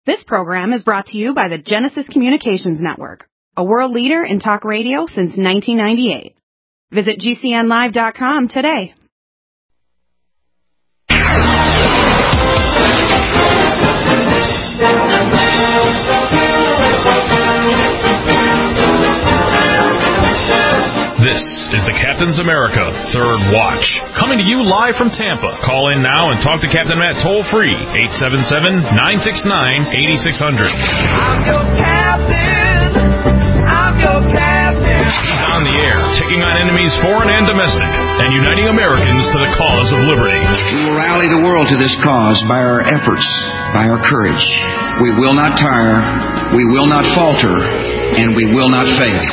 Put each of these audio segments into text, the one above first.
This program is brought to you by the Genesis Communications Network, a world leader in talk radio since 1998. Visit GCNlive.com today. This is the Captain's America Third Watch, coming to you live from Tampa. Call in now and talk to Captain Matt toll-free, 877-969-8600. I'm your captain. I'm your captain. He's on the air, taking on enemies foreign and domestic, and uniting Americans to the cause of liberty. We will rally the world to this cause by our efforts, by our courage. We will not tire, we will not falter, and we will not fail.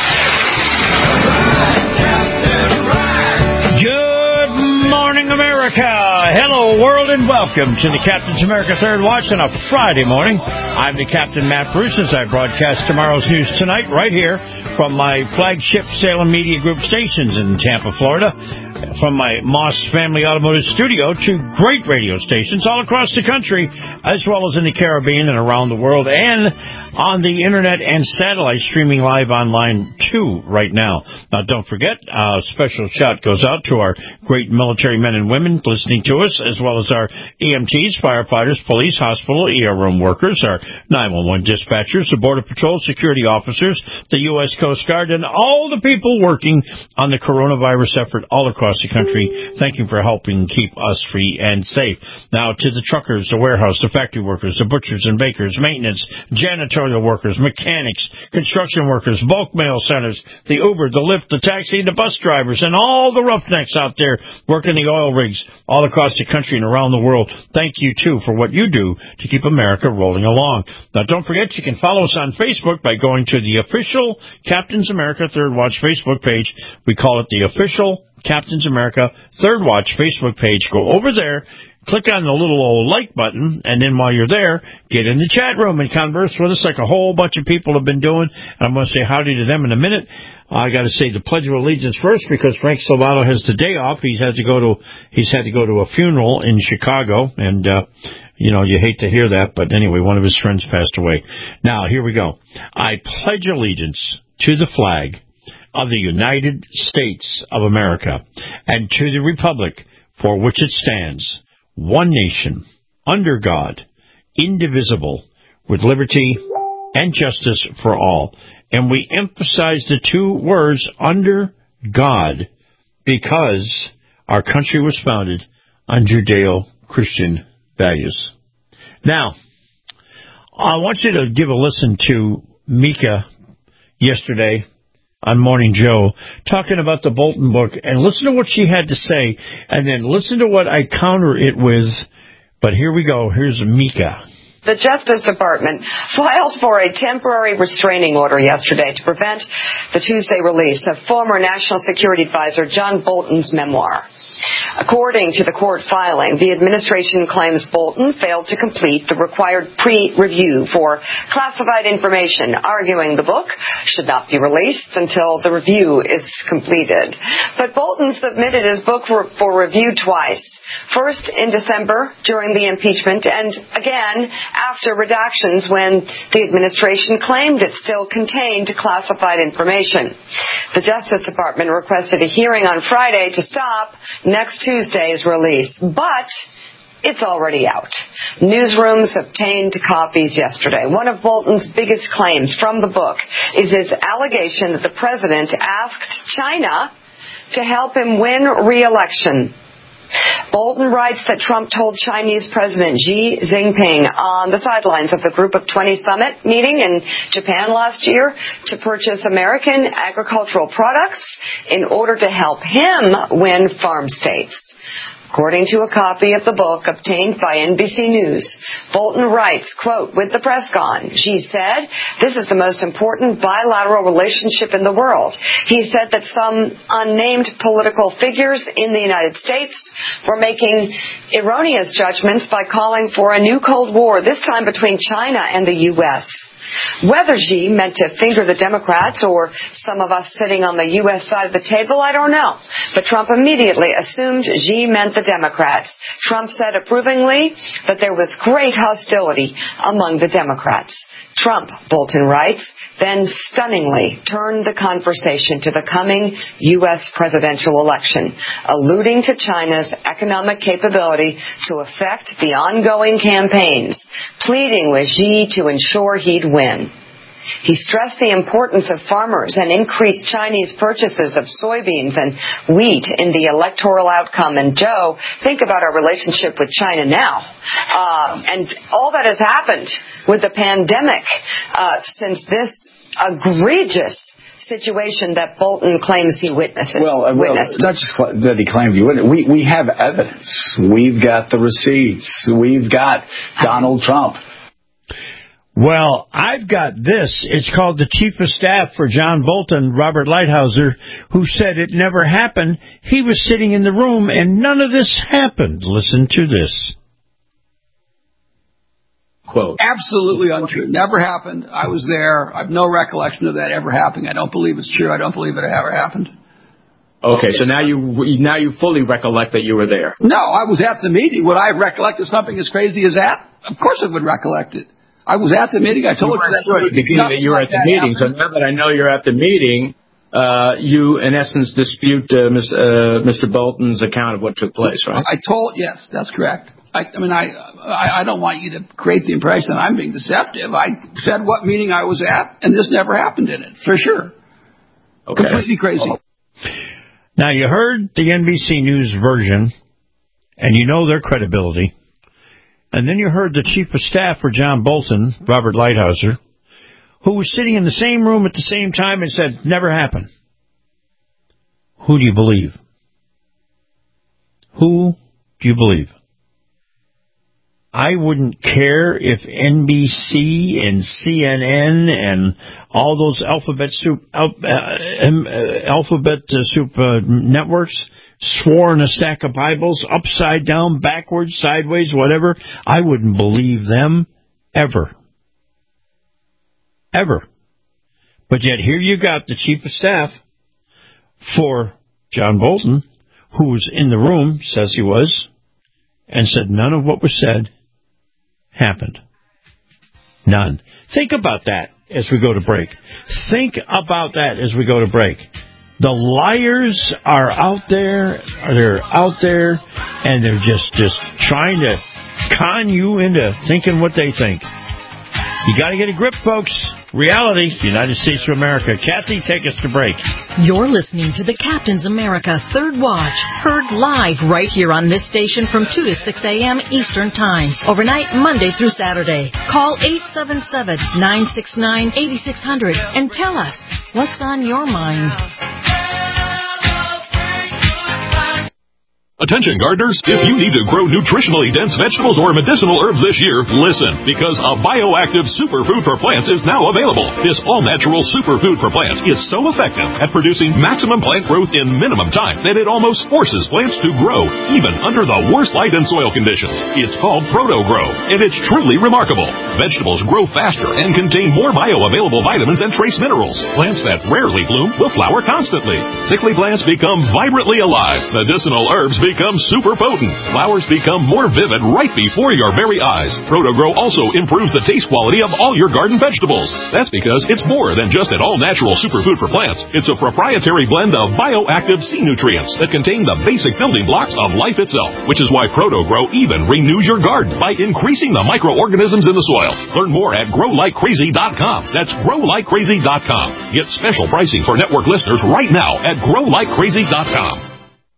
Good morning, America. Hello, world, and welcome to the Captain's America Third Watch on a Friday morning. I'm the Captain, Matt Bruce, as I broadcast tomorrow's news tonight right here from my flagship Salem Media Group stations in Tampa, Florida. From my Moss Family Automotive Studio to great radio stations all across the country, as well as in the Caribbean and around the world, and on the internet and satellite, streaming live online too right now. Now, don't forget, a special shout goes out to our great military men and women listening to us, as well as our EMTs, firefighters, police, hospital, ER room workers, our 911 dispatchers, the Border Patrol, security officers, the U.S. Coast Guard, and all the people working on the coronavirus effort all across the country. Thank you for helping keep us free and safe. Now, to the truckers, the warehouse, the factory workers, the butchers and bakers, maintenance, janitorial workers, mechanics, construction workers, bulk mail centers, the Uber, the Lyft, the taxi, the bus drivers, and all the roughnecks out there working the oil rigs all across the country and around the world. Thank you, too, for what you do to keep America rolling along. Now, don't forget, you can follow us on Facebook by going to the official Captain's America Third Watch Facebook page. We call it the official Captain's America Third Watch Facebook page. Go over there, click on the little old like button, and then while you're there, get in the chat room and converse with us like a whole bunch of people have been doing. And I'm going to say howdy to them in a minute. I got to say the Pledge of Allegiance first because Frank Salvato has the day off. He's had to go to a funeral in Chicago, and you hate to hear that, but anyway, one of his friends passed away. Now, here we go. I pledge allegiance to the flag of the United States of America and to the republic for which it stands, one nation, under God, indivisible, with liberty and justice for all. And we emphasize the two words, under God, because our country was founded on Judeo-Christian values. Now, I want you to give a listen to Mika yesterday on Morning Joe, talking about the Bolton book, and listen to what she had to say, and then listen to what I counter it with. But here we go. Here's Mika. The Justice Department filed for a temporary restraining order yesterday to prevent the Tuesday release of former National Security Advisor John Bolton's memoir. According to the court filing, the administration claims Bolton failed to complete the required pre-review for classified information, arguing the book should not be released until the review is completed. But Bolton submitted his book for review twice. First in December during the impeachment, and again after redactions when the administration claimed it still contained classified information. The Justice Department requested a hearing on Friday to stop next Tuesday's release, but it's already out. Newsrooms obtained copies yesterday. One of Bolton's biggest claims from the book is his allegation that the president asked China to help him win re-election. Bolton writes that Trump told Chinese President Xi Jinping on the sidelines of the Group of 20 summit meeting in Japan last year to purchase American agricultural products in order to help him win farm states. According to a copy of the book obtained by NBC News, Bolton writes, quote, with the press gone, Xi said, this is the most important bilateral relationship in the world. He said that some unnamed political figures in the United States were making erroneous judgments by calling for a new Cold War, this time between China and the U.S. Whether Xi meant to finger the Democrats or some of us sitting on the U.S. side of the table, I don't know. But Trump immediately assumed Xi meant the Democrats. Trump said approvingly that there was great hostility among the Democrats. Trump, Bolton writes, then stunningly turned the conversation to the coming U.S. presidential election, alluding to China's economic capability to affect the ongoing campaigns, pleading with Xi to ensure he'd win. He stressed the importance of farmers and increased Chinese purchases of soybeans and wheat in the electoral outcome. And Joe, think about our relationship with China now. And all that has happened with the pandemic since this egregious situation that Bolton claims he witnessed. Well, not just that he claimed he witnessed. We have evidence. We've got the receipts. We've got Donald Trump. Well, I've got this. It's called the Chief of Staff for John Bolton, Robert Lighthizer, who said it never happened. He was sitting in the room and none of this happened. Listen to this. Quote. Absolutely untrue. Never happened. I was there. I have no recollection of that ever happening. I don't believe it's true. I don't believe it ever happened. Okay, so now you fully recollect that you were there. No, I was at the meeting. Would I have recollected something as crazy as that? Of course I would recollect it. I was at the meeting. I told you that you were at the meeting. So now that I know you're at the meeting, you in essence dispute Mr. Bolton's account of what took place, right? Yes, that's correct. I don't want you to create the impression that I'm being deceptive. I said what meeting I was at, and this never happened in it, for sure. Okay. Completely crazy. Now, you heard the NBC News version, and you know their credibility. And then you heard the Chief of Staff for John Bolton, Robert Lighthizer, who was sitting in the same room at the same time and said, never happened. Who do you believe? Who do you believe? I wouldn't care if NBC and CNN and all those alphabet soup networks swore in a stack of Bibles, upside down, backwards, sideways, whatever. I wouldn't believe them ever. Ever. But yet here you got the Chief of Staff for John Bolton, who was in the room, says he was, and said none of what was said happened. None. Think about that as we go to break. Think about that as we go to break. The liars are out there. They're out there, and they're just trying to con you into thinking what they think. You got to get a grip, folks. Reality, United States of America. Kathy, take us to break. You're listening to the Captain's America Third Watch, heard live right here on this station from 2 to 6 a.m. Eastern Time, overnight Monday through Saturday. Call 877-969-8600 and tell us what's on your mind. Attention gardeners, if you need to grow nutritionally dense vegetables or medicinal herbs this year, listen, because a bioactive superfood for plants is now available. This all-natural superfood for plants is so effective at producing maximum plant growth in minimum time that it almost forces plants to grow, even under the worst light and soil conditions. It's called Proto-Grow, and it's truly remarkable. Vegetables grow faster and contain more bioavailable vitamins and trace minerals. Plants that rarely bloom will flower constantly. Sickly plants become vibrantly alive. Medicinal herbs become super potent. Flowers become more vivid right before your very eyes. Proto-Grow also improves the taste quality of all your garden vegetables. That's because it's more than just an all-natural superfood for plants. It's a proprietary blend of bioactive sea nutrients that contain the basic building blocks of life itself, which is why Proto-Grow even renews your garden by increasing the microorganisms in the soil. Learn more at growlikecrazy.com. That's growlikecrazy.com. Get special pricing for network listeners right now at growlikecrazy.com.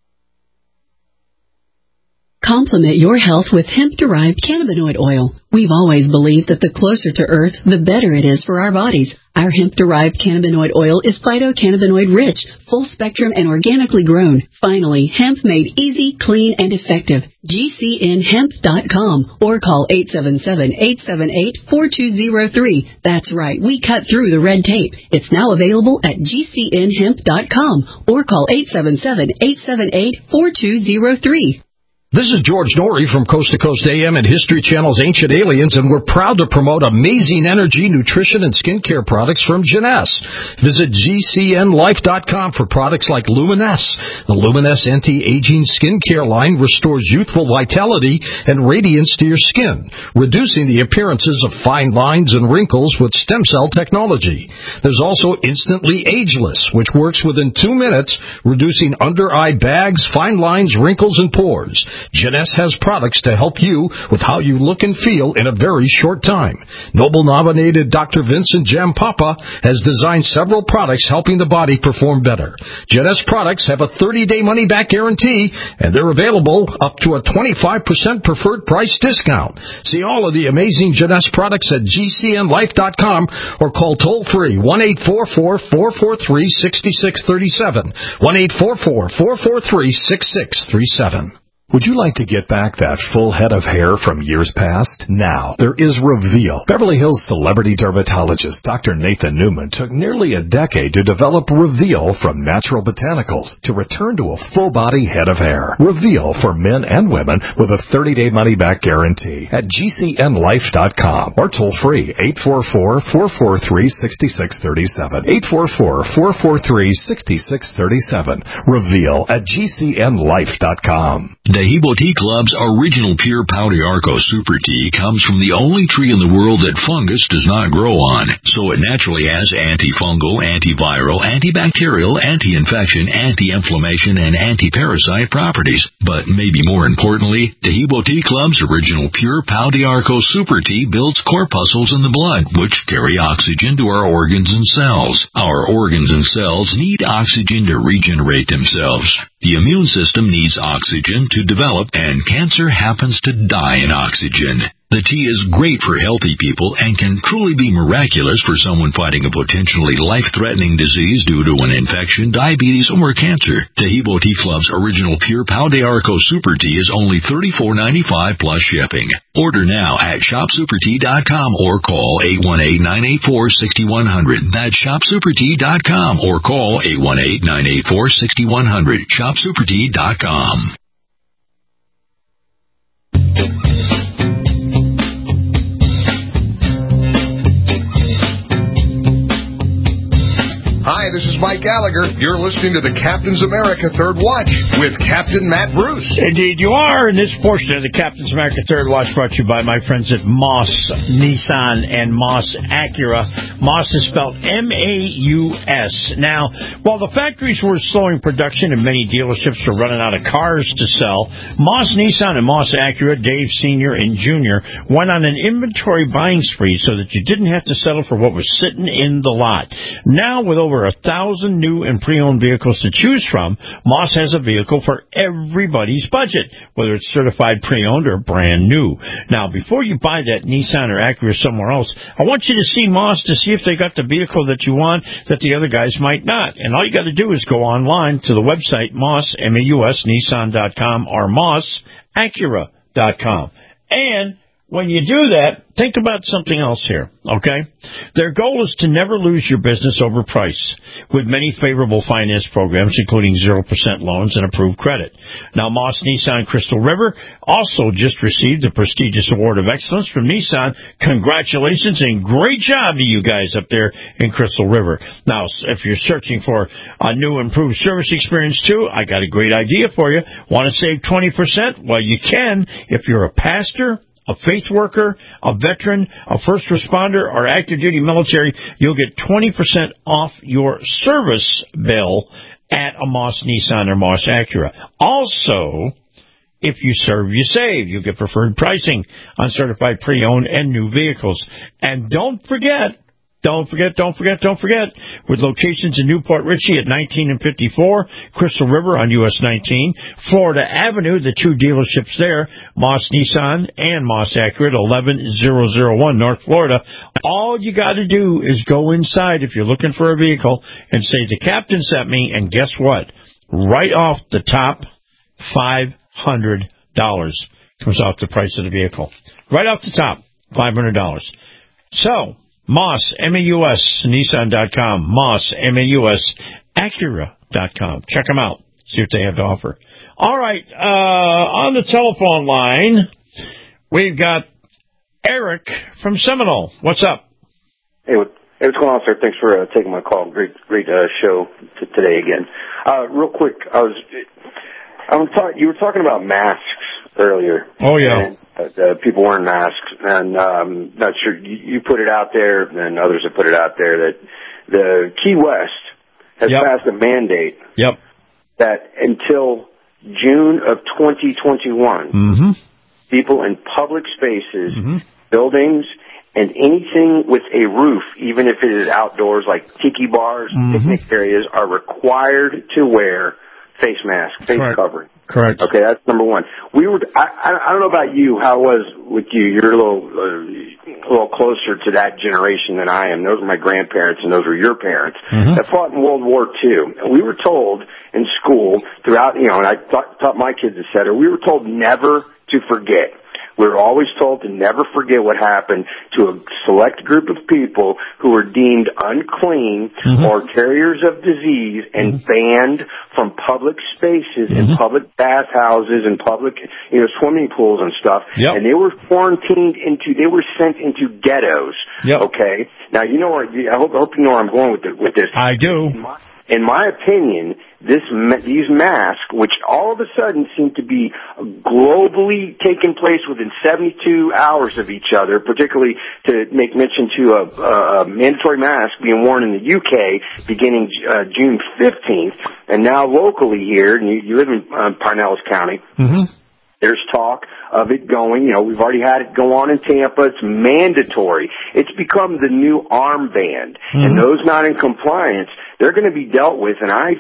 Complement your health with hemp-derived cannabinoid oil. We've always believed that the closer to Earth, the better it is for our bodies. Our hemp-derived cannabinoid oil is phytocannabinoid-rich, full-spectrum, and organically grown. Finally, hemp made easy, clean, and effective. GCNhemp.com or call 877-878-4203. That's right, we cut through the red tape. It's now available at GCNhemp.com or call 877-878-4203. This is George Norrie from Coast to Coast AM and History Channel's Ancient Aliens, and we're proud to promote amazing energy, nutrition, and skincare products from Jeunesse. Visit GCNLife.com for products like Luminesse. The Luminesse anti-aging skincare line restores youthful vitality and radiance to your skin, reducing the appearances of fine lines and wrinkles with stem cell technology. There's also Instantly Ageless, which works within 2 minutes, reducing under-eye bags, fine lines, wrinkles, and pores. Jeunesse has products to help you with how you look and feel in a very short time. Nobel-nominated Dr. Vincent Jampapa has designed several products helping the body perform better. Jeunesse products have a 30-day money-back guarantee, and they're available up to a 25% preferred price discount. See all of the amazing Jeunesse products at GCNLife.com or call toll-free 1-844-443-6637, 1-844-443-6637. Would you like to get back that full head of hair from years past? Now, there is Reveal. Beverly Hills celebrity dermatologist Dr. Nathan Newman took nearly a decade to develop Reveal from natural botanicals to return to a full-body head of hair. Reveal for men and women with a 30-day money-back guarantee at GCNLife.com or toll-free 844-443-6637, 844-443-6637. Reveal at GCNLife.com. Dehibo Tea Club's original pure Pau d'Arco Super Tea comes from the only tree in the world that fungus does not grow on, so it naturally has antifungal, antiviral, antibacterial, anti-infection, anti-inflammation, and anti-parasite properties. But maybe more importantly, Dehibo Tea Club's original pure Pau d'Arco Super Tea builds corpuscles in the blood, which carry oxygen to our organs and cells. Our organs and cells need oxygen to regenerate themselves. The immune system needs oxygen to develop, and cancer happens to die in oxygen. The tea is great for healthy people and can truly be miraculous for someone fighting a potentially life-threatening disease due to an infection, diabetes, or cancer. Dehibo Tea Club's original pure Pau d'Arco Super Tea is only $34.95 plus shipping. Order now at shopsupertea.com or call 818-984-6100. That's shopsupertea.com or call 818-984-6100. shopsupertea.com. Hi, this is Mike Gallagher. You're listening to the Captain's America Third Watch with Captain Matt Bruce. Indeed you are. In this portion of the Captain's America Third Watch brought to you by my friends at Moss Nissan and Moss Acura. Moss is spelled M-A-U-S. Now, while the factories were slowing production and many dealerships were running out of cars to sell, Moss Nissan and Moss Acura, Dave Sr. and Jr., went on an inventory buying spree so that you didn't have to settle for what was sitting in the lot. Now, with over 1,000 new and pre-owned vehicles to choose from, Moss has a vehicle for everybody's budget, whether it's certified pre-owned or brand new. Now, before you buy that Nissan or Acura somewhere else, I want you to see Moss to see if they got the vehicle that you want that the other guys might not. And all you got to do is go online to the website Moss, M-A-U-S, Nissan.com or MossAcura.com. And when you do that, think about something else here, okay? Their goal is to never lose your business over price, with many favorable finance programs, including 0% loans and approved credit. Now, Moss Nissan Crystal River also just received the prestigious Award of Excellence from Nissan. Congratulations and great job to you guys up there in Crystal River. Now, if you're searching for a new improved service experience too, I got a great idea for you. Want to save 20%? Well, you can if you're a pastor, a faith worker, a veteran, a first responder, or active duty military. You'll get 20% off your service bill at a Moss Nissan or Moss Acura. Also, if you serve, you save. You get preferred pricing on certified pre-owned and new vehicles. And don't forget, with locations in Newport Richey at 19 and 54, Crystal River on US 19, Florida Avenue, the two dealerships there, Moss Nissan and Moss Acura at 11001 North Florida. All you got to do is go inside if you're looking for a vehicle and say, the captain sent me, and guess what? Right off the top, $500 comes off the price of the vehicle. Right off the top, $500. So, Moss, M-A-U-S, Nissan.com, Moss, M-A-U-S, Acura.com. Check them out. see what they have to offer. All right, on the telephone line, we've got Eric from Seminole. What's up? Hey, what's going on, sir? Thanks for taking my call. Great show today again. Real quick, you were talking about masks earlier. Oh, yeah. And, people wearing masks, and not sure you put it out there, and others have put it out there that the Key West has passed a mandate that until June of 2021, people in public spaces, buildings, and anything with a roof, even if it is outdoors like tiki bars, picnic areas, are required to wear face masks, face covering. Correct. Okay, that's number one. I don't know about you, how it was with you. You're a little closer to that generation than I am. Those were my grandparents, and those were your parents that fought in World War II. And we were told in school throughout, and I taught my kids, etc. We were told never to forget. We were always told to never forget what happened to a select group of people who were deemed unclean or carriers of disease and banned from public spaces and public bathhouses and public, swimming pools and stuff. And they were they were sent into ghettos. Okay. Now, I hope you know where I'm going with this. I do. In my opinion, these masks, which all of a sudden seem to be globally taking place within 72 hours of each other, particularly to make mention to a mandatory mask being worn in the UK beginning June 15th, and now locally here, and you live in Pinellas County, there's talk of it going, we've already had it go on in Tampa. It's mandatory. It's become the new armband. And those not in compliance, they're going to be dealt with. And how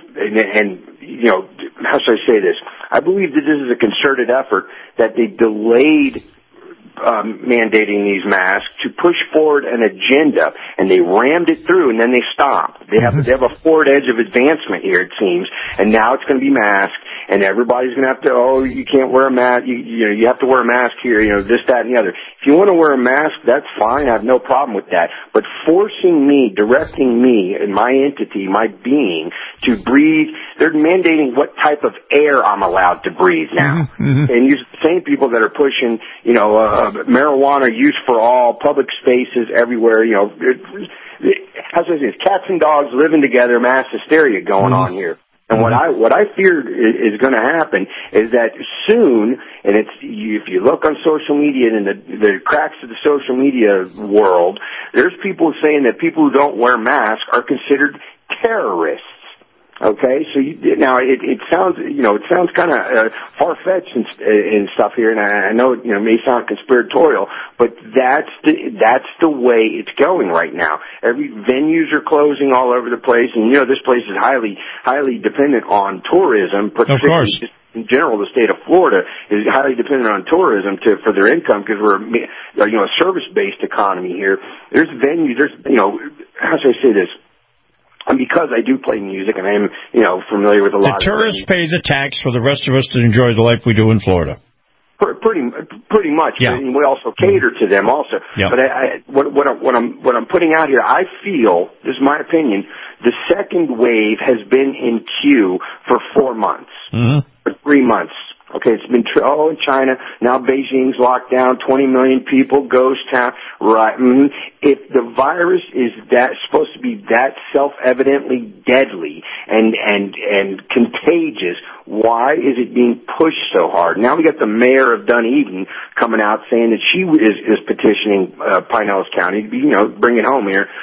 should I say this? I believe that this is a concerted effort that they delayed mandating these masks to push forward an agenda, and they rammed it through, and then they stopped. They have a forward edge of advancement here, it seems, and now it's going to be masks, and everybody's going to have to, you can't wear a mask, you have to wear a mask here, this, that, and the other. If you want to wear a mask, that's fine, I have no problem with that, but forcing me, directing me and my entity, my being, to breathe, they're mandating what type of air I'm allowed to breathe now. And these same people that are pushing, marijuana use for all, public spaces everywhere, how should I say this? Cats and dogs living together, mass hysteria going on here. And what I fear is going to happen is that soon, and if you look on social media and in the cracks of the social media world, there's people saying that people who don't wear masks are considered terrorists. Okay, so now it sounds kind of far-fetched and stuff here, and I know it may sound conspiratorial, but that's the way it's going right now. Venues are closing all over the place, and this place is highly dependent on tourism, particularly just in general. The state of Florida is highly dependent on tourism for their income because we're a service-based economy here. There's venues. How should I say this? And because I do play music and I am, familiar with a lot of... The tourists pay the tax for the rest of us to enjoy the life we do in Florida. Pretty much. Yeah. And we also cater to them also. Yeah. But what I'm putting out here, I feel, this is my opinion, the second wave has been in queue for 4 months. For 3 months. Okay, it's been in China. Now Beijing's locked down, 20 million people, ghost town. Right. If the virus is supposed to be that self-evidently deadly and contagious, why is it being pushed so hard? Now we got the mayor of Dunedin coming out saying that she is petitioning Pinellas County, bring it home here,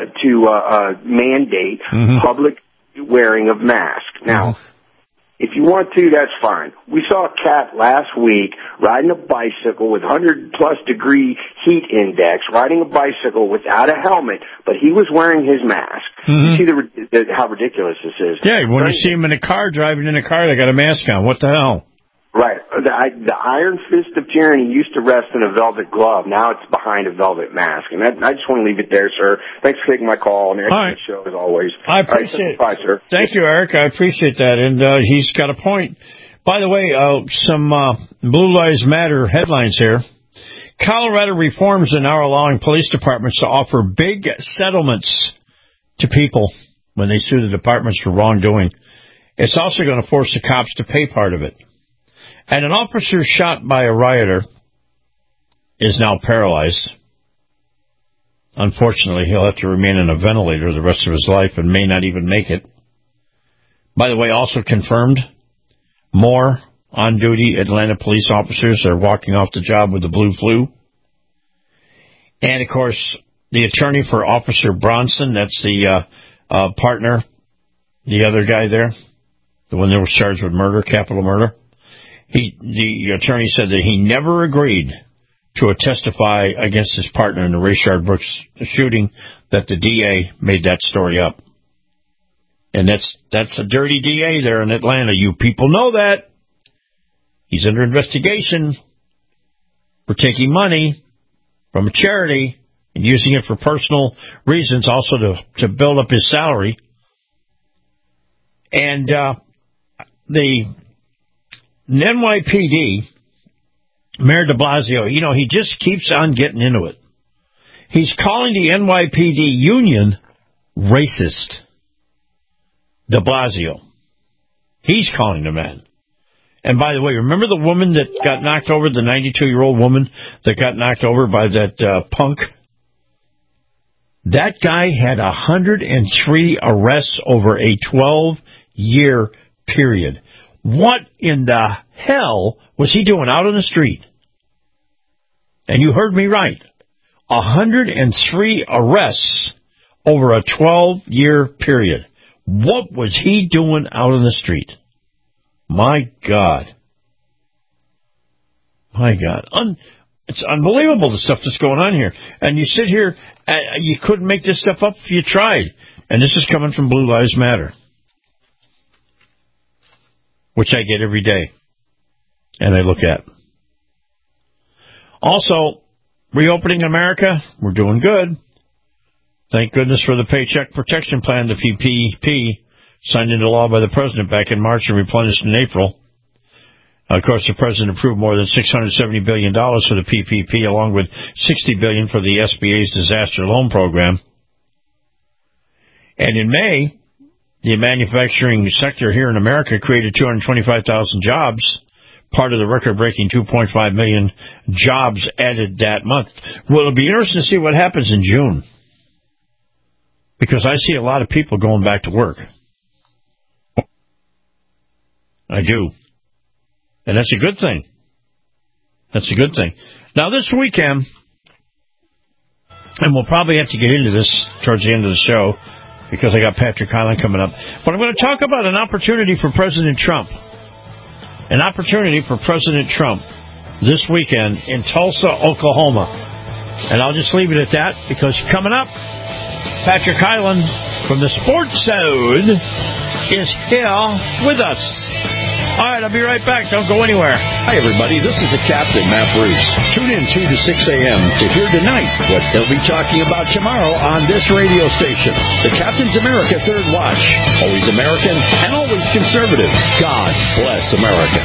to mandate public wearing of masks. Now. If you want to, that's fine. We saw a cat last week riding a bicycle with 100-plus degree heat index, riding a bicycle without a helmet, but he was wearing his mask. You see how ridiculous this is. Yeah, when you see him in a car, driving in a car, they got a mask on. What the hell? Right. The iron fist of tyranny used to rest in a velvet glove. Now it's behind a velvet mask. And I just want to leave it there, sir. Thanks for taking my call on the show, as always. I appreciate it. Bye, sir. Thank you, Eric. I appreciate that. And he's got a point. By the way, some Blue Lives Matter headlines here. Colorado reforms are now allowing police departments to offer big settlements to people when they sue the departments for wrongdoing. It's also going to force the cops to pay part of it. And an officer shot by a rioter is now paralyzed. Unfortunately, he'll have to remain in a ventilator the rest of his life and may not even make it. By the way, also confirmed, more on-duty Atlanta police officers are walking off the job with the blue flu. And, of course, the attorney for Officer Bronson, that's the partner, the other guy there, the one that was charged with murder, capital murder, the attorney said that he never agreed to testify against his partner in the Rayshard Brooks shooting, that the DA made that story up. And that's a dirty DA there in Atlanta. You people know that. He's under investigation for taking money from a charity and using it for personal reasons, also to build up his salary. And the NYPD, Mayor de Blasio, he just keeps on getting into it. He's calling the NYPD union racist. De Blasio. He's calling them that. And by the way, remember the woman that got knocked over, the 92-year-old woman that got knocked over by that punk? That guy had 103 arrests over a 12-year period. What in the hell was he doing out on the street? And you heard me right. 103 arrests over a 12-year period. What was he doing out on the street? My God. My God. It's unbelievable the stuff that's going on here. And you sit here, you couldn't make this stuff up if you tried. And this is coming from Blue Lives Matter, which I get every day and I look at. Also, reopening America, we're doing good. Thank goodness for the Paycheck Protection Plan, the PPP, signed into law by the president back in March and replenished in April. Of course, the president approved more than $670 billion for the PPP, along with $60 billion for the SBA's disaster loan program. And in May, the manufacturing sector here in America created 225,000 jobs, part of the record-breaking 2.5 million jobs added that month. Well, it'll be interesting to see what happens in June, because I see a lot of people going back to work. I do. And that's a good thing. That's a good thing. Now, this weekend, and we'll probably have to get into this towards the end of the show because I got Patrick Hyland coming up, but I'm going to talk about an opportunity for President Trump. An opportunity for President Trump this weekend in Tulsa, Oklahoma. And I'll just leave it at that because coming up, Patrick Hyland from the Sports Zone is here with us. All right, I'll be right back. Don't go anywhere. Hi, everybody. This is the Captain, Matt Bruce. Tune in 2 to 6 a.m. to hear tonight what they'll be talking about tomorrow on this radio station. The Captain's America Third Watch. Always American and always conservative. God bless America.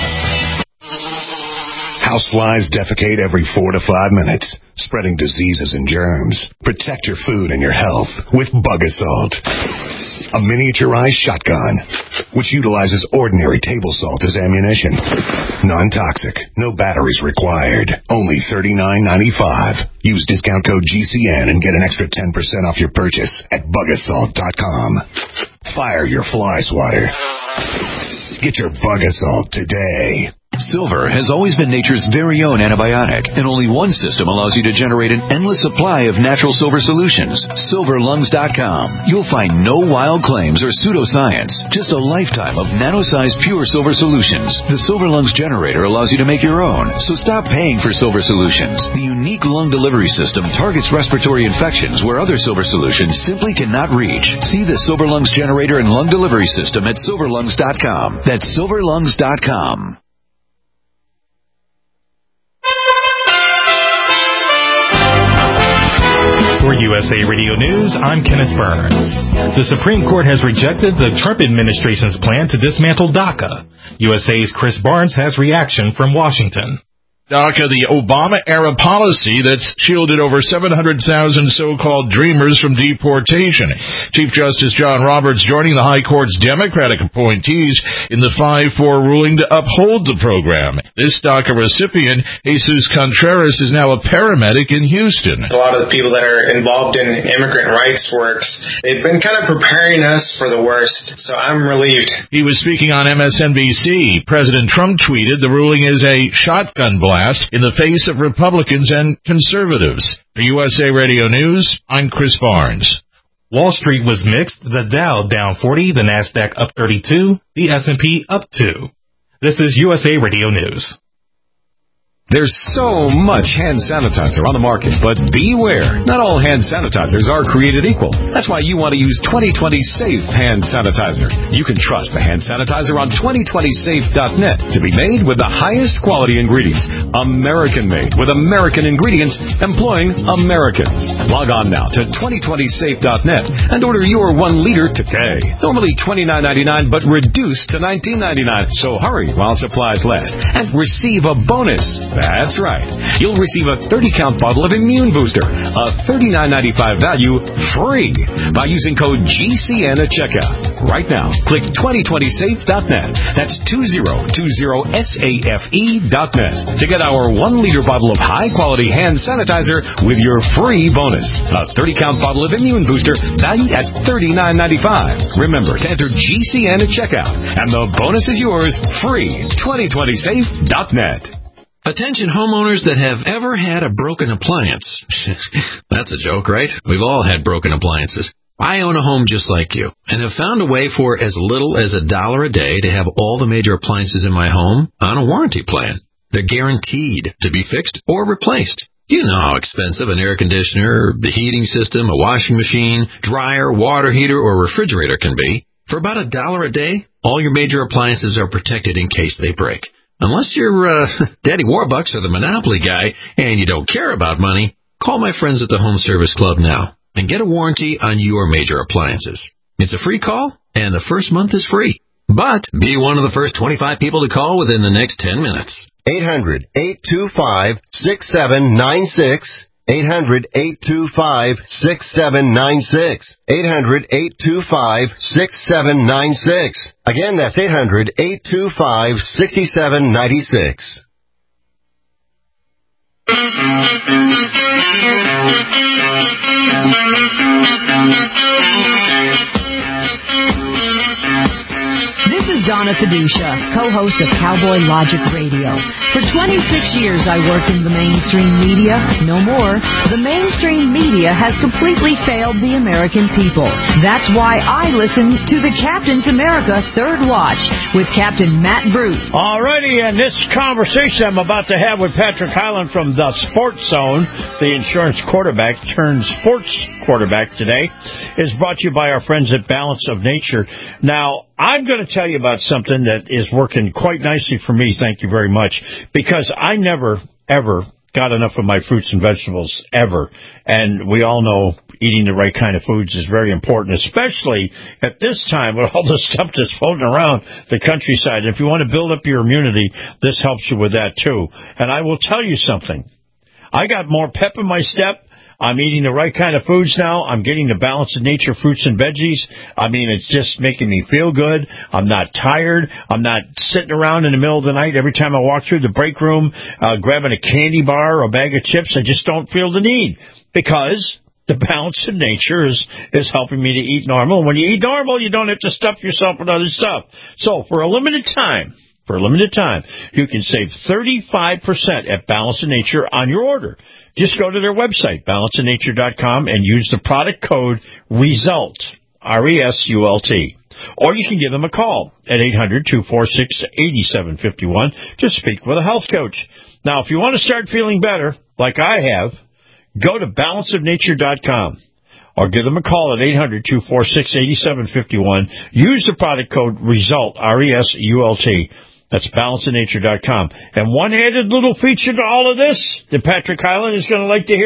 Houseflies defecate every 4 to 5 minutes, spreading diseases and germs. Protect your food and your health with Bug Assault. A miniaturized shotgun, which utilizes ordinary table salt as ammunition. Non-toxic, no batteries required. Only $39.95. Use discount code GCN and get an extra 10% off your purchase at bugassault.com. Fire your fly swatter. Get your Bug Assault today. Silver has always been nature's very own antibiotic, and only one system allows you to generate an endless supply of natural silver solutions. SilverLungs.com. You'll find no wild claims or pseudoscience, just a lifetime of nano-sized pure silver solutions. The Silver Lungs generator allows you to make your own, so stop paying for silver solutions. The unique lung delivery system targets respiratory infections where other silver solutions simply cannot reach. See the Silver Lungs generator and lung delivery system at SilverLungs.com. That's SilverLungs.com. For USA Radio News, I'm Kenneth Burns. The Supreme Court has rejected the Trump administration's plan to dismantle DACA. USA's Chris Barnes has reaction from Washington. DACA, the Obama-era policy that's shielded over 700,000 so-called dreamers from deportation. Chief Justice John Roberts joining the High Court's Democratic appointees in the 5-4 ruling to uphold the program. This DACA recipient, Jesus Contreras, is now a paramedic in Houston. A lot of the people that are involved in immigrant rights works, they've been kind of preparing us for the worst, so I'm relieved. He was speaking on MSNBC. President Trump tweeted the ruling is a shotgun blast in the face of Republicans and conservatives. For USA Radio News, I'm Chris Barnes. Wall Street was mixed. The Dow down 40, the Nasdaq up 32, the S&P up 2. This is USA Radio News. There's so much hand sanitizer on the market, but beware. Not all hand sanitizers are created equal. That's why you want to use 2020 Safe Hand Sanitizer. You can trust the hand sanitizer on 2020safe.net to be made with the highest quality ingredients. American-made with American ingredients employing Americans. Log on now to 2020safe.net and order your 1 liter today. Normally $29.99, but reduced to $19.99. So hurry while supplies last and receive a bonus. That's right. You'll receive a 30-count bottle of Immune Booster, a $39.95 value, free by using code GCN at checkout. Right now, click 2020safe.net. That's 2020safe.net to get our 1-liter bottle of high-quality hand sanitizer with your free bonus. A 30-count bottle of Immune Booster valued at $39.95. Remember to enter GCN at checkout, and the bonus is yours free. 2020safe.net. Attention homeowners that have ever had a broken appliance. That's a joke, right? We've all had broken appliances. I own a home just like you and have found a way for as little as $1 a day to have all the major appliances in my home on a warranty plan. They're guaranteed to be fixed or replaced. You know how expensive an air conditioner, the heating system, a washing machine, dryer, water heater, or refrigerator can be. For about $1 a day, all your major appliances are protected in case they break. Unless you're Daddy Warbucks or the Monopoly guy and you don't care about money, call my friends at the Home Service Club now and get a warranty on your major appliances. It's a free call, and the first month is free. But be one of the first 25 people to call within the next 10 minutes. 800-825-6796. 800-825-6796. 800-825-6796. Again, that's 800-825-6796. This is Donna Fiducia, co-host of Cowboy Logic Radio. For 26 years, I worked in the mainstream media. No more. The mainstream media has completely failed the American people. That's why I listen to the Captain's America Third Watch with Captain Matt Bruce. Alrighty, and this conversation I'm about to have with Patrick Hyland from the Sports Zone, the insurance quarterback turned sports quarterback today, is brought to you by our friends at Balance of Nature. Now, I'm going to tell you about something that is working quite nicely for me, thank you very much, because I never, ever got enough of my fruits and vegetables, ever. And we all know eating the right kind of foods is very important, especially at this time with all the stuff that's floating around the countryside. And if you want to build up your immunity, this helps you with that, too. And I will tell you something. I got more pep in my step. I'm eating the right kind of foods now. I'm getting the Balance of Nature fruits and veggies. I mean, it's just making me feel good. I'm not tired. I'm not sitting around in the middle of the night every time I walk through the break room, grabbing a candy bar or a bag of chips. I just don't feel the need because the Balance of Nature is helping me to eat normal. When you eat normal, you don't have to stuff yourself with other stuff. So for a limited time, you can save 35% at Balance of Nature on your order. Just go to their website, balanceofnature.com, and use the product code RESULT, R-E-S-U-L-T. Or you can give them a call at 800-246-8751 to speak with a health coach. Now, if you want to start feeling better, like I have, go to balanceofnature.com. Or give them a call at 800-246-8751. Use the product code RESULT, R-E-S-U-L-T. That's balanceofnature.com. And one added little feature to all of this that Patrick Hyland is going to like to hear,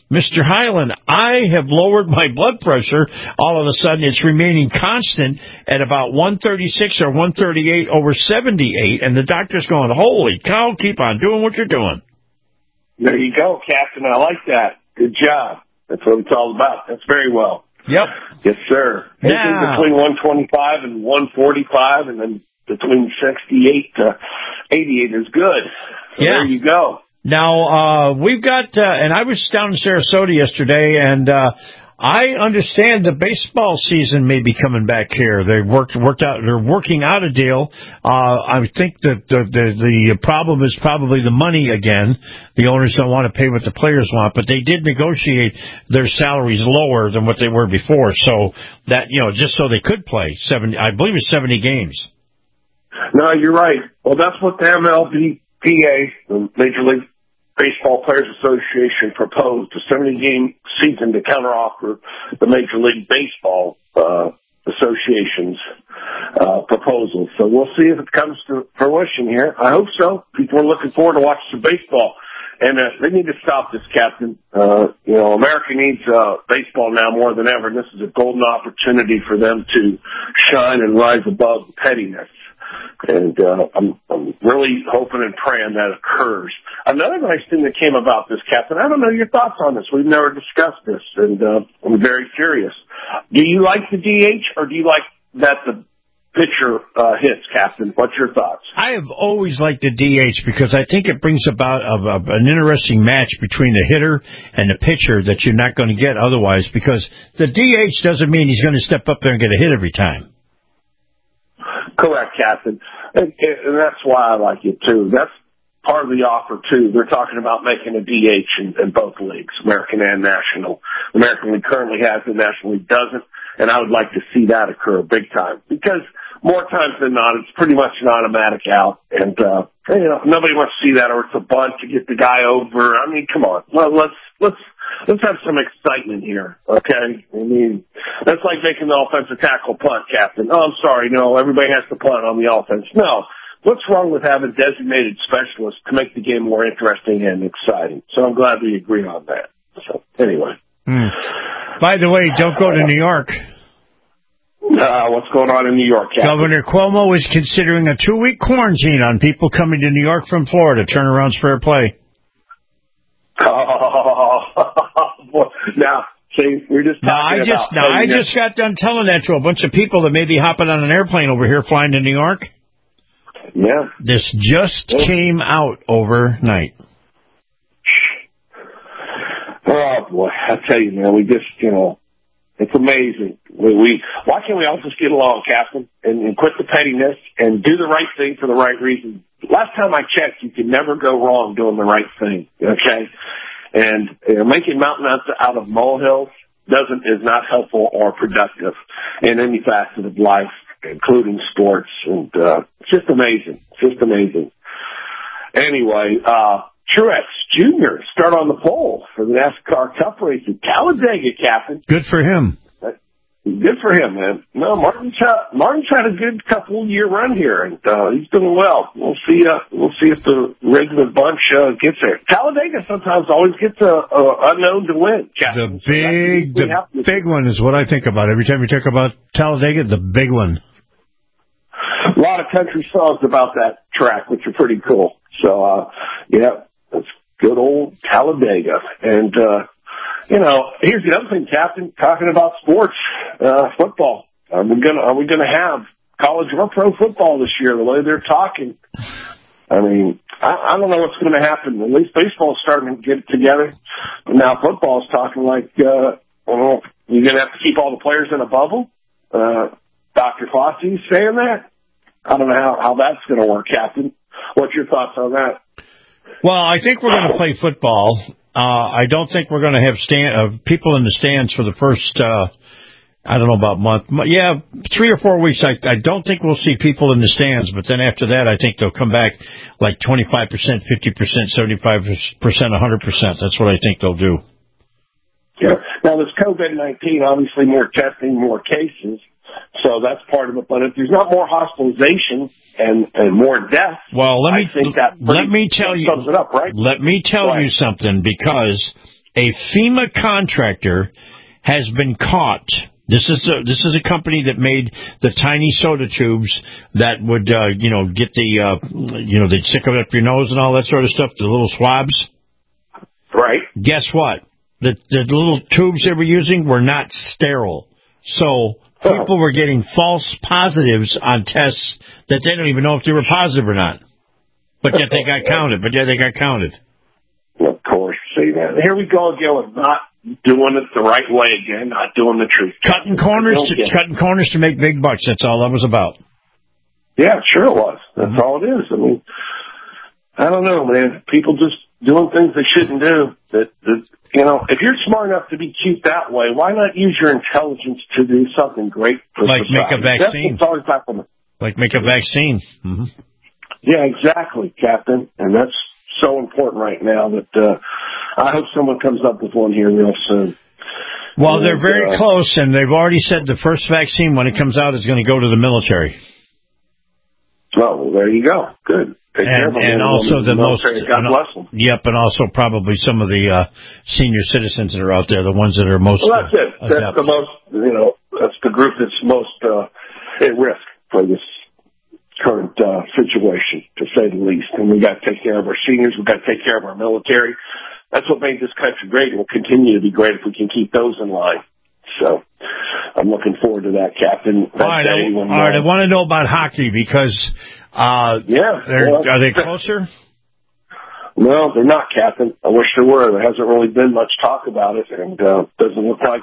Mr. Hyland, I have lowered my blood pressure. All of a sudden, it's remaining constant at about 136 or 138 over 78, and the doctor's going, holy cow, keep on doing what you're doing. There you go, Captain. I like that. Good job. That's what it's all about. That's very well. Yep. Yes, sir. Anything between 125 and 145, and then between 68 to 88 is good. So there you go. Now, we've got, and I was down in Sarasota yesterday, and I understand the baseball season may be coming back here. They're working out a deal. I think that the problem is probably the money again. The owners don't want to pay what the players want, but they did negotiate their salaries lower than what they were before. So that, just so they could play 70, I believe it's 70 games. No, you're right. Well, that's what the MLBPA, the Major League Baseball Players Association, proposed, a 70-game season to counteroffer the Major League Baseball Association's proposal. So we'll see if it comes to fruition here. I hope so. People are looking forward to watching some baseball. And they need to stop this, Captain. America needs baseball now more than ever, and this is a golden opportunity for them to shine and rise above pettiness. And I'm really hoping and praying that occurs. Another nice thing that came about this, Captain, I don't know your thoughts on this. We've never discussed this, and I'm very curious. Do you like the DH, or do you like that the pitcher hits, Captain? What's your thoughts? I have always liked the DH because I think it brings about an interesting match between the hitter and the pitcher that you're not going to get otherwise, because the DH doesn't mean he's going to step up there and get a hit every time. Correct, Captain. And that's why I like it, too. That's part of the offer, too. They're talking about making a DH in both leagues, American and National. The American League currently has it, the National League doesn't, and I would like to see that occur big time. Because more times than not, it's pretty much an automatic out. And, nobody wants to see that, or it's a bunt to get the guy over. I mean, come on. Well, let's have some excitement here, okay? I mean, that's like making the offensive tackle punt, Captain. Oh, I'm sorry, no, everybody has to punt on the offense. No. What's wrong with having designated specialists to make the game more interesting and exciting? So I'm glad we agree on that. So, anyway. By the way, don't go to New York. What's going on in New York, Captain? Governor Cuomo is considering a 2-week quarantine on people coming to New York from Florida. Turnaround's fair play. Now, see, we're just talking I just got done telling that to a bunch of people that may be hopping on an airplane over here flying to New York. Yeah. This just came out overnight. Oh, boy, I tell you, man, we just, it's amazing. Why can't we all just get along, Captain, and quit the pettiness and do the right thing for the right reason? Last time I checked, you can never go wrong doing the right thing, okay? And making mountains out of molehills is not helpful or productive in any facet of life, including sports. And it's just amazing. It's just amazing. Anyway, Truex Jr. start on the pole for the NASCAR Cup race at Talladega, Captain. Good for him. Good for him, man. No, Martin's had a good couple-year run here, and he's doing well. We'll see if the regular bunch gets there. Talladega sometimes always gets a unknown to win, Captain. The big one is what I think about every time you talk about Talladega. The big one. A lot of country songs about that track, which are pretty cool. So, it's good old Talladega, and. Here's the other thing, Captain, talking about sports, football. Are we gonna have college or pro football this year, the way they're talking? I mean, I don't know what's going to happen. At least baseball's starting to get together. But now football's talking like, you're going to have to keep all the players in a bubble. Dr. Fossey's saying that. I don't know how that's going to work, Captain. What's your thoughts on that? Well, I think we're going to play football. I don't think we're going to have people in the stands for the first, I don't know about month. Yeah, 3 or 4 weeks. I don't think we'll see people in the stands, but then after that, I think they'll come back like 25%, 50%, 75%, 100%. That's what I think they'll do. Yeah. Now, there's COVID-19, obviously more testing, more cases. So that's part of it. But if there's not more hospitalization and more deaths, well, let me tell you sums it up, right? Let me tell you something, because a FEMA contractor has been caught. This is a company that made the tiny soda tubes that would, get the, they'd stick it up your nose and all that sort of stuff, the little swabs. Right. Guess what? The little tubes they were using were not sterile. So people were getting false positives on tests that they don't even know if they were positive or not. But yet they got counted. Of course. See that. Here we go again with not doing it the right way again, not doing the truth. Cutting corners to make big bucks. That's all that was about. Yeah, sure it was. That's all it is. I mean, I don't know, man. People just doing things they shouldn't do. That if you're smart enough to be cute that way, why not use your intelligence to do something great for society? Make a vaccine. Like make a vaccine. Mm-hmm. Yeah, exactly, Captain. And that's so important right now that I hope someone comes up with one here real soon. Well, they're very close, and they've already said the first vaccine, when it comes out, is going to go to the military. Oh, well, there you go. Good. And also the most, God bless them. Yep, and also probably some of the senior citizens that are out there, the ones that are most. Well, that's it. That's the most. That's the group that's most at risk for this current situation, to say the least. And we got to take care of our seniors. We got to take care of our military. That's what made this country great, and will continue to be great if we can keep those in line. So I'm looking forward to that, Captain. All right, I want to know about hockey because are they closer? No, they're not, Captain. I wish there were. There hasn't really been much talk about it, and doesn't look like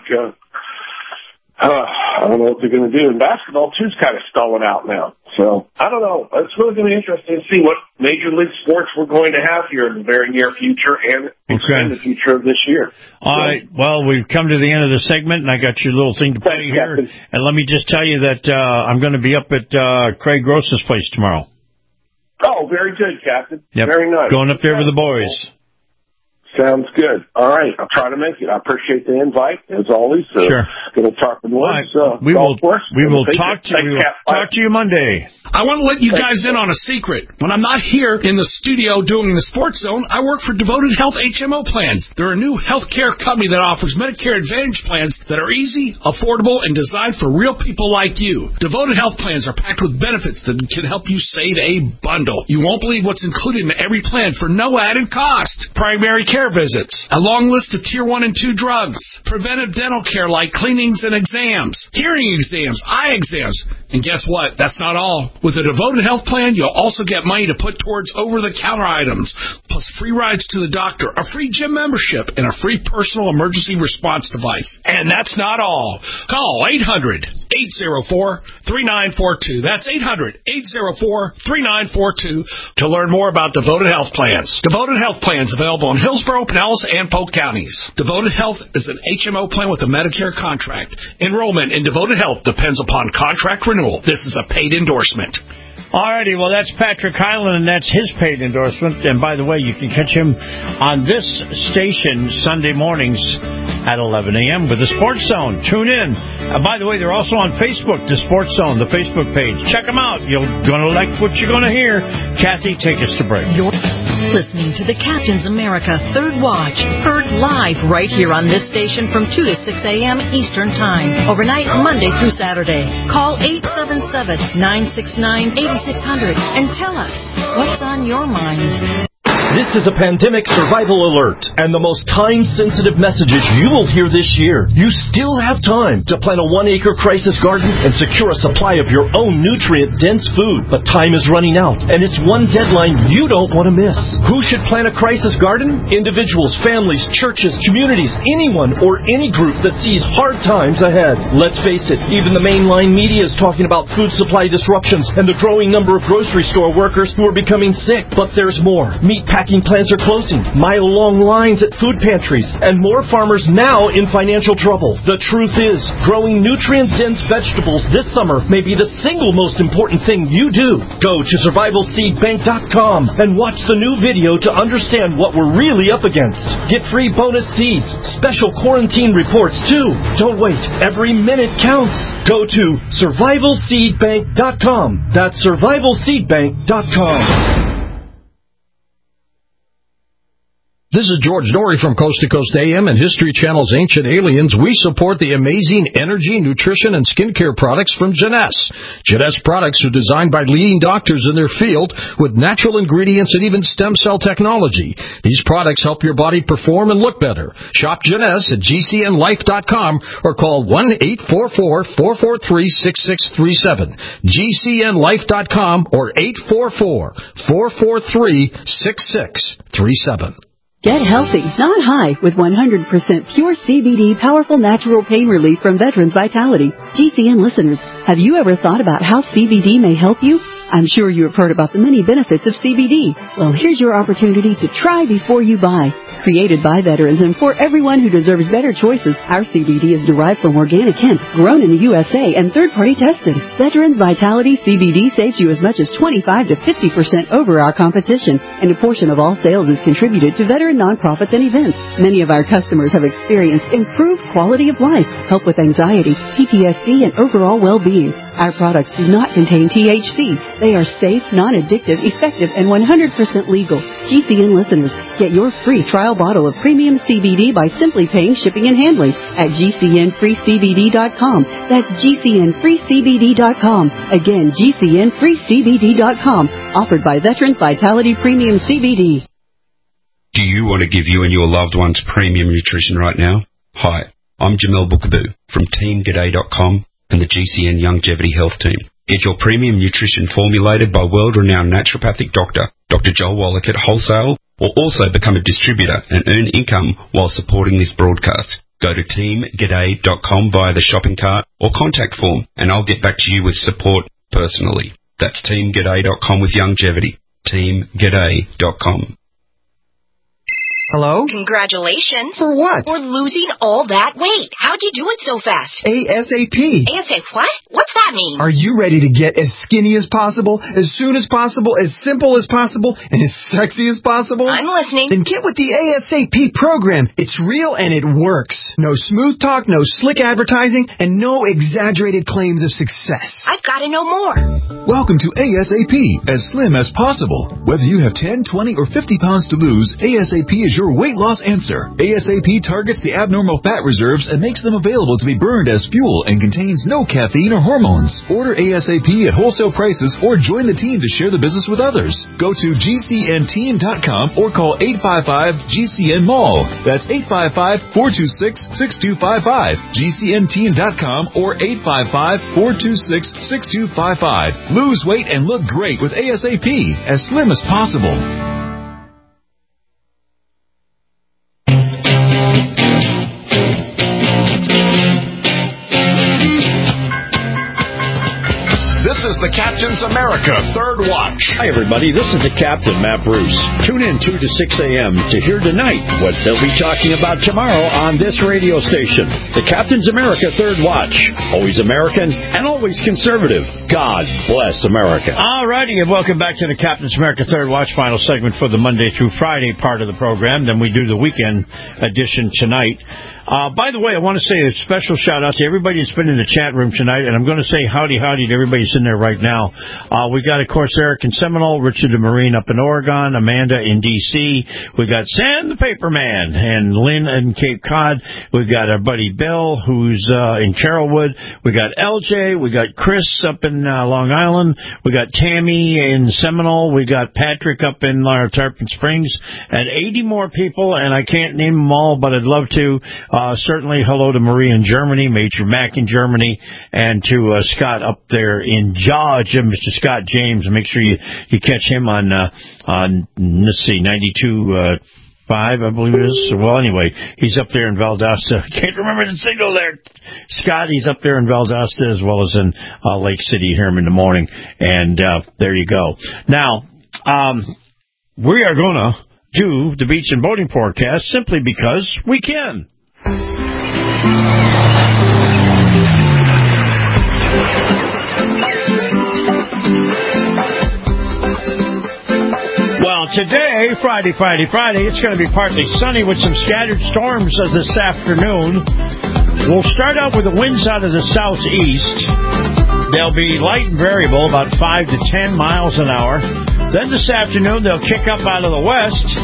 I don't know what they're going to do. And basketball, too, is kind of stalling out now. So, I don't know. It's really going to be interesting to see what Major League Sports we're going to have here in the very near future and in the future of this year. All right. Well, we've come to the end of the segment, and I got your little thing to play here. Captain. And let me just tell you that I'm going to be up at Craig Gross's place tomorrow. Oh, very good, Captain. Yep. Very nice. Going up there with the boys. Sounds good. All right. I'll try to make it. I appreciate the invite, as always. Sure. Going to talk to we will talk to you Monday. I want to let you guys in on a secret. When I'm not here in the studio doing the Sports Zone, I work for Devoted Health HMO plans. They're a new healthcare company that offers Medicare Advantage plans that are easy, affordable, and designed for real people like you. Devoted Health plans are packed with benefits that can help you save a bundle. You won't believe what's included in every plan for no added cost. Primary care visits, a long list of Tier 1 and 2 drugs, preventive dental care like cleanings and exams, hearing exams, eye exams, and guess what? That's not all. With a Devoted Health plan, you'll also get money to put towards over-the-counter items, plus free rides to the doctor, a free gym membership, and a free personal emergency response device. And that's not all. Call 800-804-3942. That's 800-804-3942 to learn more about Devoted Health plans. Devoted Health plans available in Hillsborough, Pinellas, and Polk counties. Devoted Health is an HMO plan with a Medicare contract. Enrollment in Devoted Health depends upon contract renewal. This is a paid endorsement. Alrighty, well, that's Patrick Hyland, and that's his paid endorsement. And by the way, you can catch him on this station Sunday mornings at 11 a.m. with the Sports Zone. Tune in. By the way, they're also on Facebook, the Sports Zone, the Facebook page. Check them out. You're going to like what you're going to hear. Kathy, take us to break. You're listening to the Captain's America Third Watch, heard live right here on this station from 2 to 6 a.m. Eastern Time, overnight Monday through Saturday. Call 877-969-8600 and tell us what's on your mind. This is a pandemic survival alert and the most time-sensitive messages you will hear this year. You still have time to plant a 1-acre crisis garden and secure a supply of your own nutrient-dense food. But time is running out, and it's one deadline you don't want to miss. Who should plant a crisis garden? Individuals, families, churches, communities, anyone or any group that sees hard times ahead. Let's face it, even the mainline media is talking about food supply disruptions and the growing number of grocery store workers who are becoming sick. But there's more. Meatpacking plants are closing, mile-long lines at food pantries, and more farmers now in financial trouble. The truth is, growing nutrient-dense vegetables this summer may be the single most important thing you do. Go to survivalseedbank.com and watch the new video to understand what we're really up against. Get free bonus seeds, special quarantine reports too. Don't wait. Every minute counts. Go to survivalseedbank.com. That's survivalseedbank.com. This is George Dory from Coast to Coast AM and History Channel's Ancient Aliens. We support the amazing energy, nutrition, and skincare products from Jeunesse. Jeunesse products are designed by leading doctors in their field with natural ingredients and even stem cell technology. These products help your body perform and look better. Shop Jeunesse at GCNlife.com or call 1-844-443-6637. GCNlife.com or 844-443-6637. Get healthy, not high, with 100% pure CBD powerful natural pain relief from Veterans Vitality. GCN listeners, have you ever thought about how CBD may help you? I'm sure you have heard about the many benefits of CBD. Well, here's your opportunity to try before you buy. Created by veterans and for everyone who deserves better choices, our CBD is derived from organic hemp, grown in the USA, and third-party tested. Veterans Vitality CBD saves you as much as 25 to 50% over our competition, and a portion of all sales is contributed to veteran nonprofits and events. Many of our customers have experienced improved quality of life, help with anxiety, PTSD, and overall well-being. Our products do not contain THC. They are safe, non-addictive, effective, and 100% legal. GCN listeners, get your free trial bottle of premium CBD by simply paying shipping and handling at GCNFreeCBD.com. That's GCNFreeCBD.com. Again, GCNFreeCBD.com. Offered by Veterans Vitality Premium CBD. Do you want to give you and your loved ones premium nutrition right now? Hi, I'm Jamel Bookaboo from TeamGaday.com and the GCN Longevity Health Team. Get your premium nutrition formulated by world-renowned naturopathic doctor, Dr. Joel Wallach at Wholesale, or also become a distributor and earn income while supporting this broadcast. Go to TeamGaday.com via the shopping cart or contact form, and I'll get back to you with support personally. That's TeamGaday.com with longevity. TeamGaday.com. Hello? Congratulations. For what? For losing all that weight. How'd you do it so fast? ASAP. ASAP what? What's that mean? Are you ready to get as skinny as possible, as soon as possible, as simple as possible, and as sexy as possible? I'm listening. Then get with the ASAP program. It's real and it works. No smooth talk, no slick advertising, and no exaggerated claims of success. I've got to know more. Welcome to ASAP, as slim as possible. Whether you have 10, 20, or 50 pounds to lose, ASAP is your weight loss answer. ASAP targets the abnormal fat reserves and makes them available to be burned as fuel and contains no caffeine or hormones. Order ASAP at wholesale prices or join the team to share the business with others. Go to GCNteam.com or call 855-GCN-MALL. That's 855-426-6255. GCNteam.com or 855-426-6255. Lose weight and look great with ASAP, as slim as possible. This is the Captain's America Third Watch. Hi, everybody. This is the Captain, Matt Bruce. Tune in 2 to 6 a.m. to hear tonight what they'll be talking about tomorrow on this radio station. The Captain's America Third Watch. Always American and always conservative. God bless America. All righty, and welcome back to the Captain's America Third Watch, final segment for the Monday through Friday part of the program. Then we do the weekend edition tonight. By the way, I want to say a special shout-out to everybody that's been in the chat room tonight, and I'm going to say howdy to everybody that's in there right now. We got, of course, Eric in Seminole, Richard the Marine up in Oregon, Amanda in D.C., we got Sam the Paperman, and Lynn in Cape Cod. We've got our buddy Bill, who's in Carrollwood. We got LJ. We got Chris up in Long Island. We got Tammy in Seminole. We got Patrick up in Tarpon Springs, and 80 more people, and I can't name them all, but I'd love to. Certainly hello to Marie in Germany, Major Mac in Germany, and to Scott up there in Georgia, Mr. Scott James. Make sure you catch him on let's see, 92.5, I believe it is. Well, anyway, he's up there in Valdosta. Can't remember the signal there. Scott, he's up there in Valdosta as well as in Lake City. Hear him in the morning. And there you go. Now, we are going to do the Beach and Boating Forecast simply because we can. Well, today, Friday, it's going to be partly sunny with some scattered storms this afternoon. We'll start out with the winds out of the southeast. They'll be light and variable, about 5 to 10 miles an hour. Then this afternoon, they'll kick up out of the west.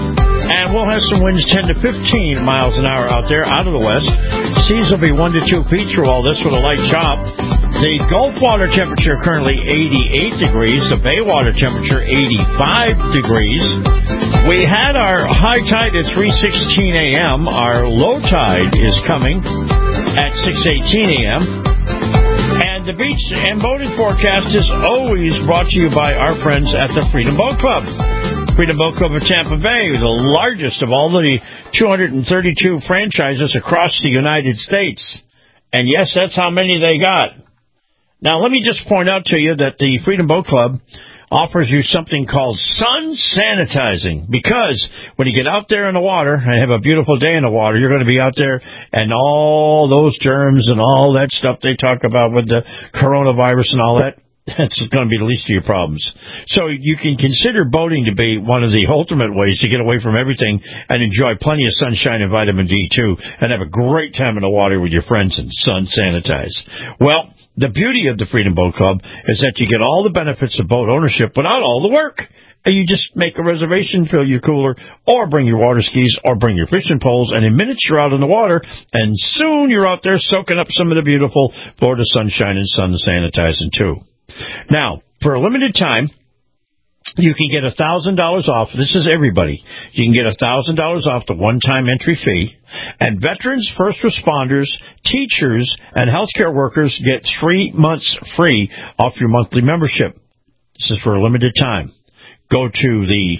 And we'll have some winds 10 to 15 miles an hour out there, out of the west. Seas will be 1 to 2 feet through all this with a light chop. The Gulf water temperature currently 88 degrees. The Bay water temperature 85 degrees. We had our high tide at 3:16 a.m. Our low tide is coming at 6:18 a.m. And the beach and boating forecast is always brought to you by our friends at the Freedom Boat Club. Freedom Boat Club of Tampa Bay, the largest of all the 232 franchises across the United States. And yes, that's how many they got. Now, let me just point out to you that the Freedom Boat Club offers you something called sun sanitizing, because when you get out there in the water and have a beautiful day in the water, you're going to be out there and all those germs and all that stuff they talk about with the coronavirus and all that, that's going to be the least of your problems. So you can consider boating to be one of the ultimate ways to get away from everything and enjoy plenty of sunshine and vitamin D too, and have a great time in the water with your friends and sun sanitize. Well, the beauty of the Freedom Boat Club is that you get all the benefits of boat ownership without all the work. And you just make a reservation, fill your cooler, or bring your water skis, or bring your fishing poles, and in minutes you're out in the water, and soon you're out there soaking up some of the beautiful Florida sunshine and sun sanitizing too. Now, for a limited time, you can get $1,000 off. This is everybody. You can get $1,000 off the one-time entry fee. And veterans, first responders, teachers, and healthcare workers get 3 months free off your monthly membership. This is for a limited time. Go to the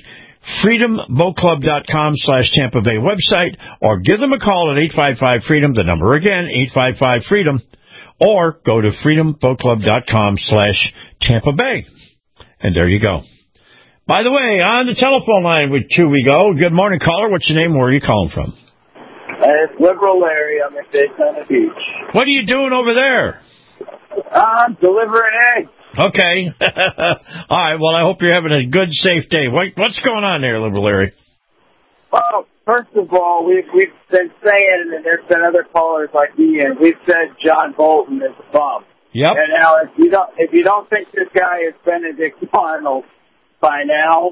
freedomboatclub.com/Tampa Bay website, or give them a call at 855-FREEDOM, the number again, 855-FREEDOM, or go to freedomboatclub.com/Tampa Bay. And there you go. By the way, on the telephone line we go. Good morning, caller. What's your name? Where are you calling from? It's Liberal Larry. I'm in Daytona Beach. What are you doing over there? I'm delivering eggs. Okay. All right. Well, I hope you're having a good, safe day. What's going on there, Liberal Larry? Well, first of all, we've been saying, and there's been other callers like me, and we've said John Bolton is a bum. Yep. And now, if you don't think this guy is Benedict Arnold by now,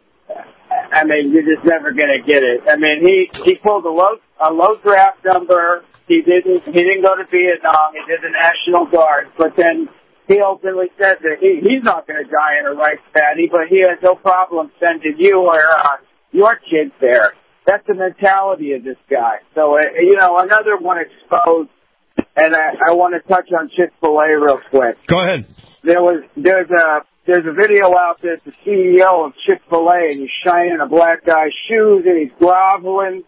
I mean, you're just never going to get it. I mean, he pulled a low draft number. He didn't go to Vietnam. He did the National Guard, but then he openly said that he's not going to die in a rice paddy, but he has no problem sending you or your kids there. That's the mentality of this guy. So, another one exposed, and I want to touch on Chick-fil-A real quick. Go ahead. There's a video out there, it's the CEO of Chick-fil-A, and he's shining a black guy's shoes, and he's groveling.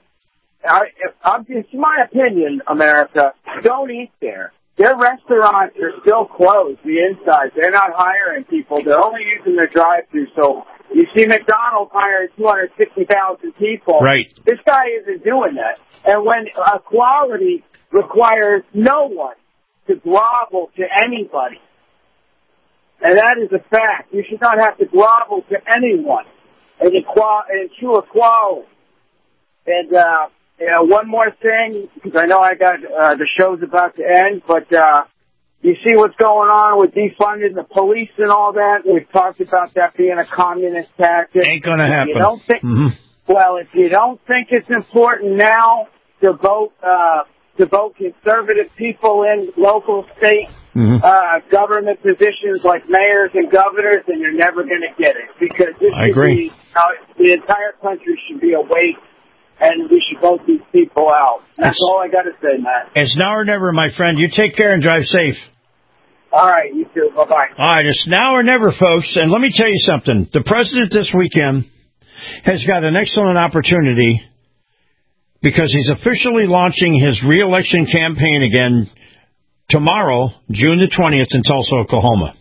It's my opinion, America, don't eat there. Their restaurants are still closed, the inside. They're not hiring people. They're only using their drive-thru. So you see McDonald's hiring 260,000 people. Right. This guy isn't doing that. And when equality requires no one to grovel to anybody, and that is a fact. You should not have to grovel to anyone in true equality. And, one more thing, because I know I got the show's about to end, but you see what's going on with defunding the police and all that? We've talked about that being a communist tactic. Ain't going to happen. Well, if you don't think it's important now to vote conservative people in local, state, government positions like mayors and governors, then you're never going to get it. Because this the entire country should be awake, and we should vote these people out. That's all I got to say, Matt. It's now or never, my friend. You take care and drive safe. All right, you too. Bye-bye. All right, it's now or never, folks. And let me tell you something. The president this weekend has got an excellent opportunity because he's officially launching his re-election campaign again tomorrow, June the 20th, in Tulsa, Oklahoma.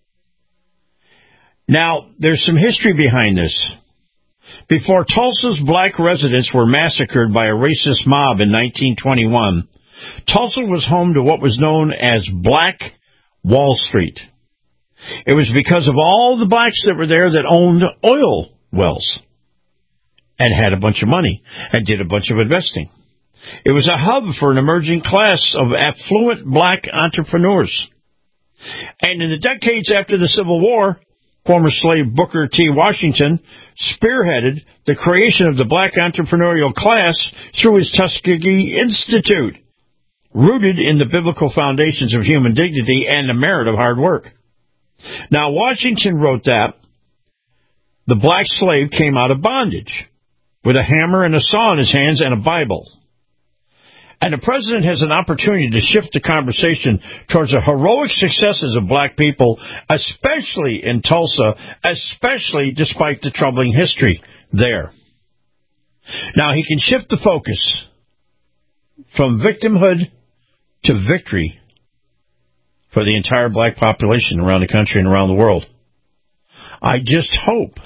Now, there's some history behind this. Before Tulsa's black residents were massacred by a racist mob in 1921, Tulsa was home to what was known as Black Wall Street. It was because of all the blacks that were there that owned oil wells and had a bunch of money and did a bunch of investing. It was a hub for an emerging class of affluent black entrepreneurs. And in the decades after the Civil War, former slave Booker T. Washington, spearheaded the creation of the black entrepreneurial class through his Tuskegee Institute, rooted in the biblical foundations of human dignity and the merit of hard work. Now, Washington wrote that the black slave came out of bondage with a hammer and a saw in his hands and a Bible. And the president has an opportunity to shift the conversation towards the heroic successes of black people, especially in Tulsa, especially despite the troubling history there. Now, he can shift the focus from victimhood to victory for the entire black population around the country and around the world. I just hope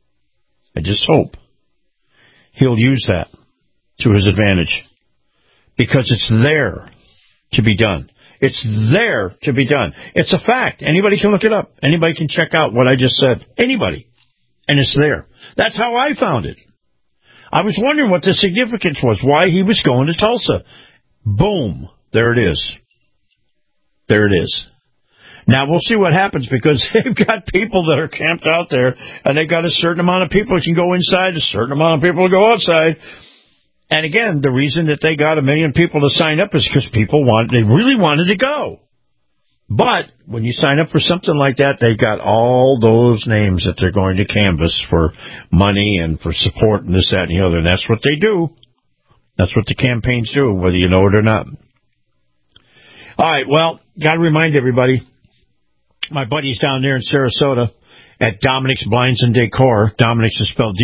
he'll use that to his advantage. Because it's there to be done. It's there to be done. It's a fact. Anybody can look it up. Anybody can check out what I just said. Anybody. And it's there. That's how I found it. I was wondering what the significance was, why he was going to Tulsa. Boom. There it is. There it is. Now, we'll see what happens, because they've got people that are camped out there, and they've got a certain amount of people that can go inside, a certain amount of people to go outside. And again, the reason that they got 1 million people to sign up is because they really wanted to go. But when you sign up for something like that, they've got all those names that they're going to canvass for money and for support and this, that, and the other. And that's what they do. That's what the campaigns do, whether you know it or not. All right, well, got to remind everybody, my buddies down there in Sarasota at Dominic's Blinds and Decor. Dominic's is spelled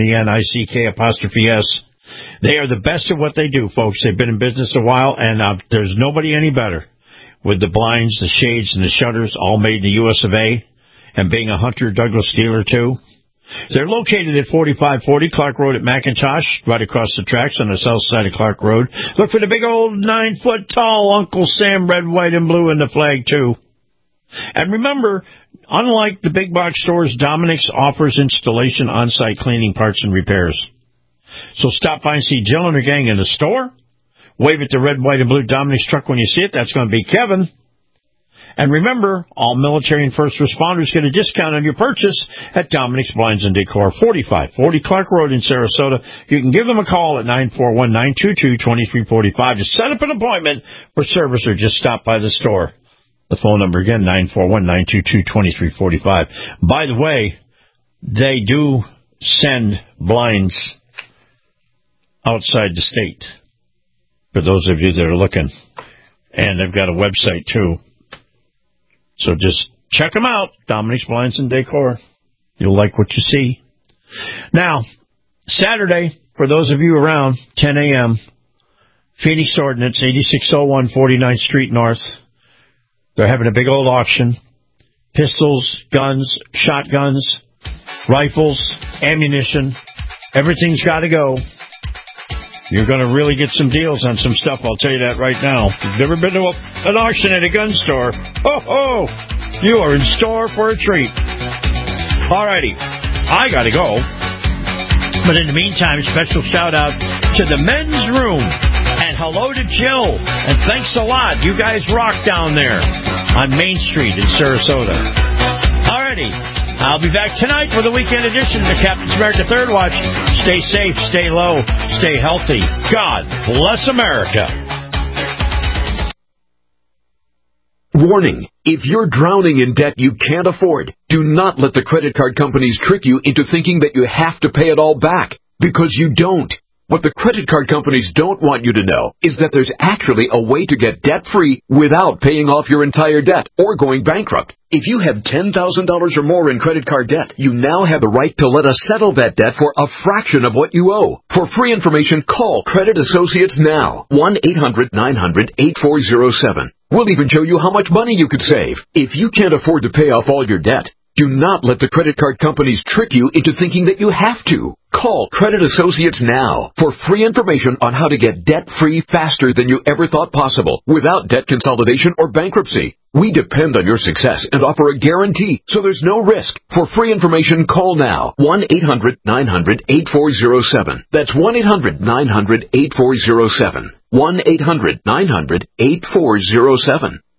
DOMENICK''S. They are the best at what they do, folks. They've been in business a while, and there's nobody any better with the blinds, the shades, and the shutters, all made in the U.S. of A., and being a Hunter Douglas dealer, too. They're located at 4540 Clark Road at McIntosh, right across the tracks on the south side of Clark Road. Look for the big old 9-foot-tall Uncle Sam, red, white, and blue, and the flag, too. And remember, unlike the big box stores, Dominic's offers installation, on-site cleaning, parts, and repairs. So stop by and see Jill and her gang in the store. Wave at the red, white, and blue Dominic's truck when you see it. That's going to be Kevin. And remember, all military and first responders get a discount on your purchase at Dominic's Blinds and Decor, 4540 Clark Road in Sarasota. You can give them a call at 941-922-2345 to set up an appointment for service, or just stop by the store. The phone number again, 941-922-2345. By the way, they do send blinds outside the state, for those of you that are looking. And they've got a website, too. So just check them out, Dominic's Blinds and Decor. You'll like what you see. Now, Saturday, for those of you around, 10 a.m., Phoenix Ordnance, 8601 49th Street North. They're having a big old auction. Pistols, guns, shotguns, rifles, ammunition. Everything's got to go. You're going to really get some deals on some stuff, I'll tell you that right now. If you've never been to an auction at a gun store, you are in store for a treat. All righty, I got to go. But in the meantime, special shout-out to the men's room. And hello to Jill. And thanks a lot. You guys rock down there on Main Street in Sarasota. All righty. I'll be back tonight for the weekend edition of the Captain's America Third Watch. Stay safe, stay low, stay healthy. God bless America. Warning. If you're drowning in debt you can't afford, do not let the credit card companies trick you into thinking that you have to pay it all back, because you don't. What the credit card companies don't want you to know is that there's actually a way to get debt-free without paying off your entire debt or going bankrupt. If you have $10,000 or more in credit card debt, you now have the right to let us settle that debt for a fraction of what you owe. For free information, call Credit Associates now. 1-800-900-8407. We'll even show you how much money you could save. If you can't afford to pay off all your debt, do not let the credit card companies trick you into thinking that you have to. Call Credit Associates now for free information on how to get debt-free faster than you ever thought possible without debt consolidation or bankruptcy. We depend on your success and offer a guarantee, so there's no risk. For free information, call now. 1-800-900-8407. That's 1-800-900-8407. 1-800-900-8407.